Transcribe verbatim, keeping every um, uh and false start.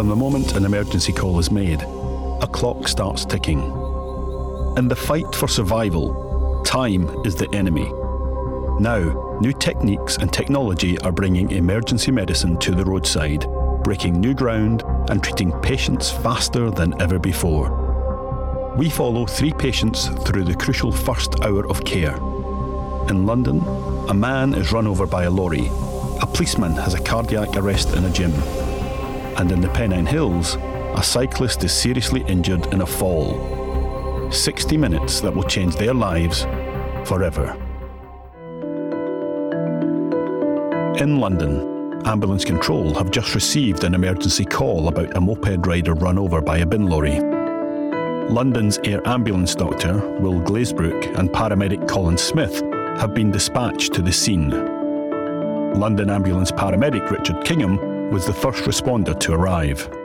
From the moment an emergency call is made, a clock starts ticking. In the fight for survival, time is the enemy. Now, new techniques and technology are bringing emergency medicine to the roadside, breaking new ground and treating patients faster than ever before. We follow three patients through the crucial first hour of care. In London, a man is run over by a lorry. A policeman has a cardiac arrest in a gym. And in the Pennine Hills, a cyclist is seriously injured in a fall. sixty minutes that will change their lives forever. In London, Ambulance Control have just received an emergency call about a moped rider run over by a bin lorry. London's air ambulance doctor, Will Glazebrook, and paramedic Colin Smith have been dispatched to the scene. London ambulance paramedic Richard Kingham was the first responder to arrive.